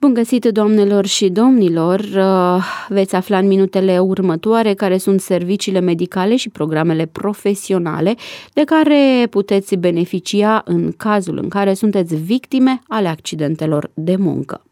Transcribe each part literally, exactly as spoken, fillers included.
Bun găsit, doamnelor și domnilor! Veți afla în minutele următoare care sunt serviciile medicale și programele profesionale de care puteți beneficia în cazul în care sunteți victime ale accidentelor de muncă.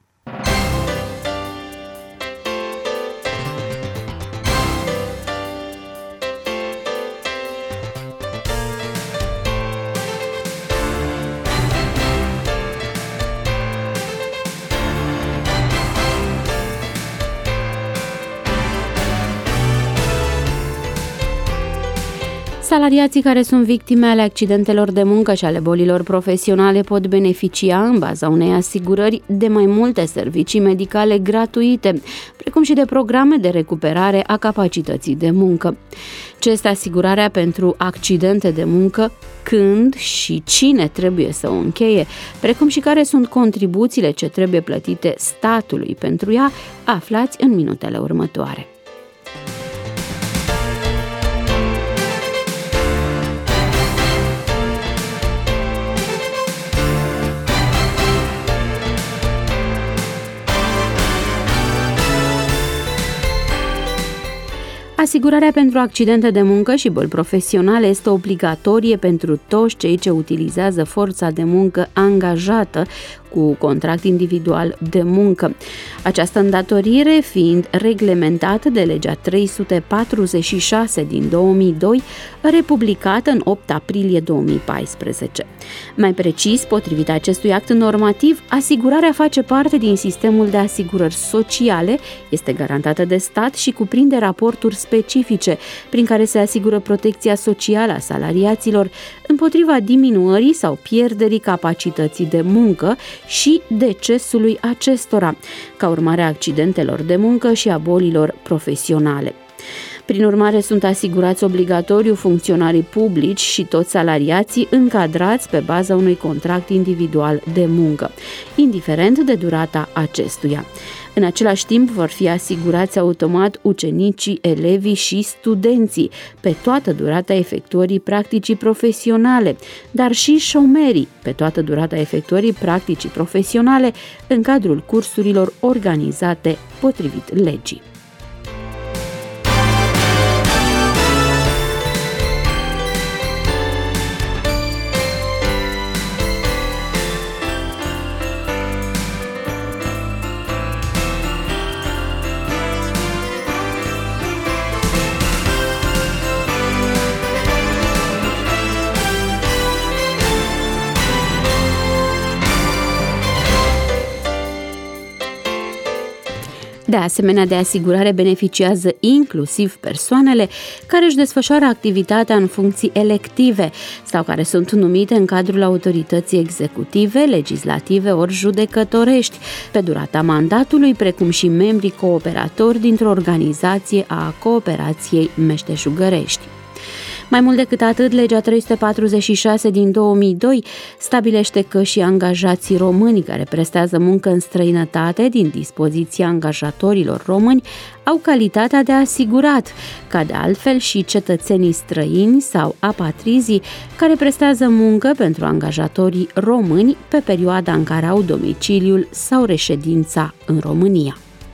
Salariații care sunt victime ale accidentelor de muncă și ale bolilor profesionale pot beneficia, în baza unei asigurări, de mai multe servicii medicale gratuite, precum și de programe de recuperare a capacității de muncă. Ce este asigurarea pentru accidente de muncă, când și cine trebuie să o încheie, precum și care sunt contribuțiile ce trebuie plătite statului pentru ea, aflați în minutele următoare. Asigurarea pentru accidente de muncă și boli profesionale este obligatorie pentru toți cei ce utilizează forța de muncă angajată cu contract individual de muncă. Această îndatorire fiind reglementată de legea trei sute patruzeci și șase din două mii doi, republicată în opt aprilie două mii paisprezece. Mai precis, potrivit acestui act normativ, asigurarea face parte din sistemul de asigurări sociale, este garantată de stat și cuprinde raporturi specifice prin care se asigură protecția socială a salariaților împotriva diminuării sau pierderii capacității de muncă și decesului acestora, ca urmare a accidentelor de muncă și a bolilor profesionale. Prin urmare, sunt asigurați obligatoriu funcționarii publici și toți salariații încadrați pe baza unui contract individual de muncă, indiferent de durata acestuia. În același timp, vor fi asigurați automat ucenicii, elevii și studenții pe toată durata efectuării practicii profesionale, dar și șomerii pe toată durata efectuării practicii profesionale în cadrul cursurilor organizate potrivit legii. De asemenea, de asigurare beneficiază inclusiv persoanele care își desfășoară activitatea în funcții elective sau care sunt numite în cadrul autorității executive, legislative ori judecătorești, pe durata mandatului, precum și membrii cooperatori dintr-o organizație a cooperației meșteșugărești. Mai mult decât atât, legea trei sute patruzeci și șase din două mii doi stabilește că și angajații români care prestează muncă în străinătate din dispoziția angajatorilor români au calitatea de asigurat, ca de altfel și cetățenii străini sau apatrizii care prestează muncă pentru angajatorii români pe perioada în care au domiciliul sau reședința în România.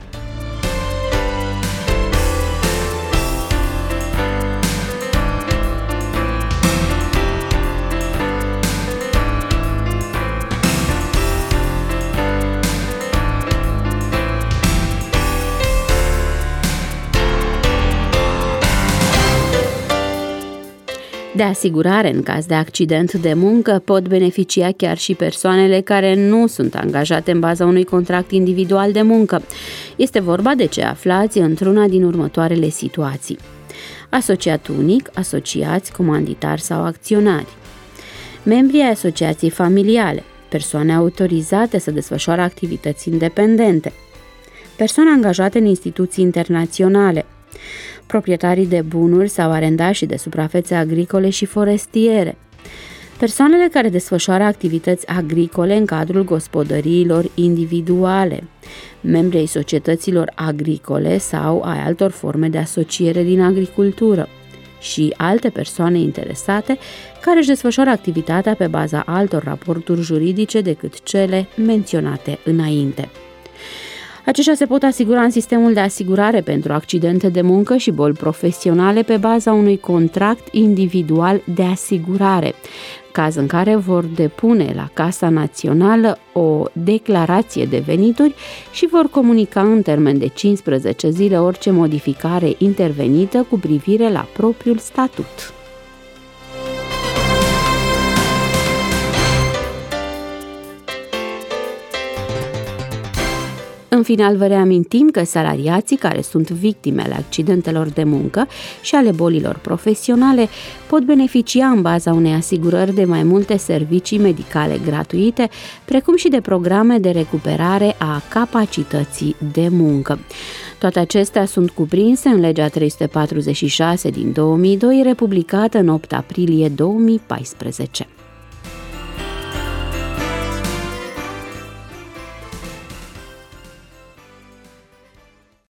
De asigurare în caz de accident de muncă pot beneficia chiar și persoanele care nu sunt angajate în baza unui contract individual de muncă. Este vorba de ce aflați într-una din următoarele situații: asociat unic, asociați, comanditari sau acționari, membrii ai asociației familiale, persoane autorizate să desfășoare activități independente, persoane angajate în instituții internaționale, proprietarii de bunuri sau arendașii de suprafețe agricole și forestiere, persoanele care desfășoară activități agricole în cadrul gospodăriilor individuale, membrii ai societăților agricole sau ai altor forme de asociere din agricultură și alte persoane interesate care își desfășoară activitatea pe baza altor raporturi juridice decât cele menționate înainte. Aceștia se pot asigura în sistemul de asigurare pentru accidente de muncă și boli profesionale pe baza unui contract individual de asigurare, caz în care vor depune la Casa Națională o declarație de venituri și vor comunica în termen de cincisprezece zile orice modificare intervenită cu privire la propriul statut. În final, vă reamintim că salariații care sunt victime ale accidentelor de muncă și ale bolilor profesionale pot beneficia în baza unei asigurări de mai multe servicii medicale gratuite, precum și de programe de recuperare a capacității de muncă. Toate acestea sunt cuprinse în legea trei sute patruzeci și șase din două mii doi, republicată în opt aprilie două mii paisprezece.